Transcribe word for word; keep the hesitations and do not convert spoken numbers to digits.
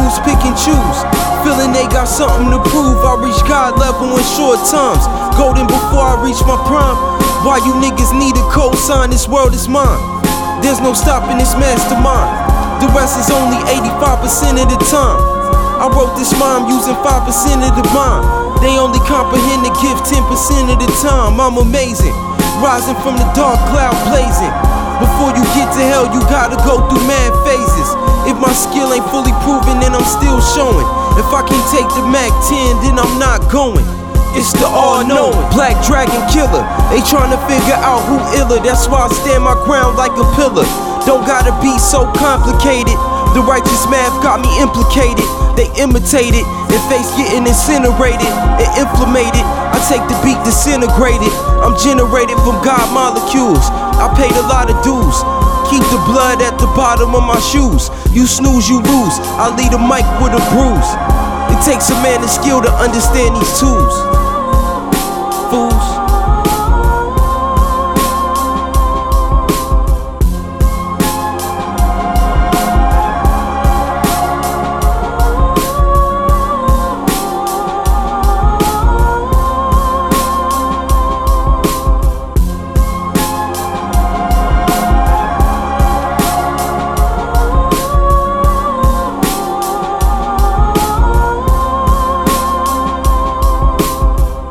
fools pick and choose, feeling they got something to prove. I reach God level in short times, golden before I reach my prime. Why you niggas need a cosign? This world is mine. There's no stopping this mastermind. The rest is only eighty-five percent of the time. I wrote this rhyme using five percent of the mind. They only comprehend the gift ten percent of the time. I'm amazing, rising from the dark cloud blazing. Before you get to hell, you gotta go through mad phases. If my skill ain't fully proven, then I'm still showing. If I can't take the Mac ten, then I'm not going. It's the all-knowing Black Dragon Killer. They tryna figure out who iller. That's why I stand my ground like a pillar. Don't gotta be so complicated. The righteous math got me implicated. They imitate it, and face getting incinerated and inflammated. I take the beat disintegrated. I'm generated from God molecules. I paid a lot of dues. Keep the blood at the bottom of my shoes. You snooze, you lose. I lead a mic with a bruise. It takes a man of skill to understand these tools.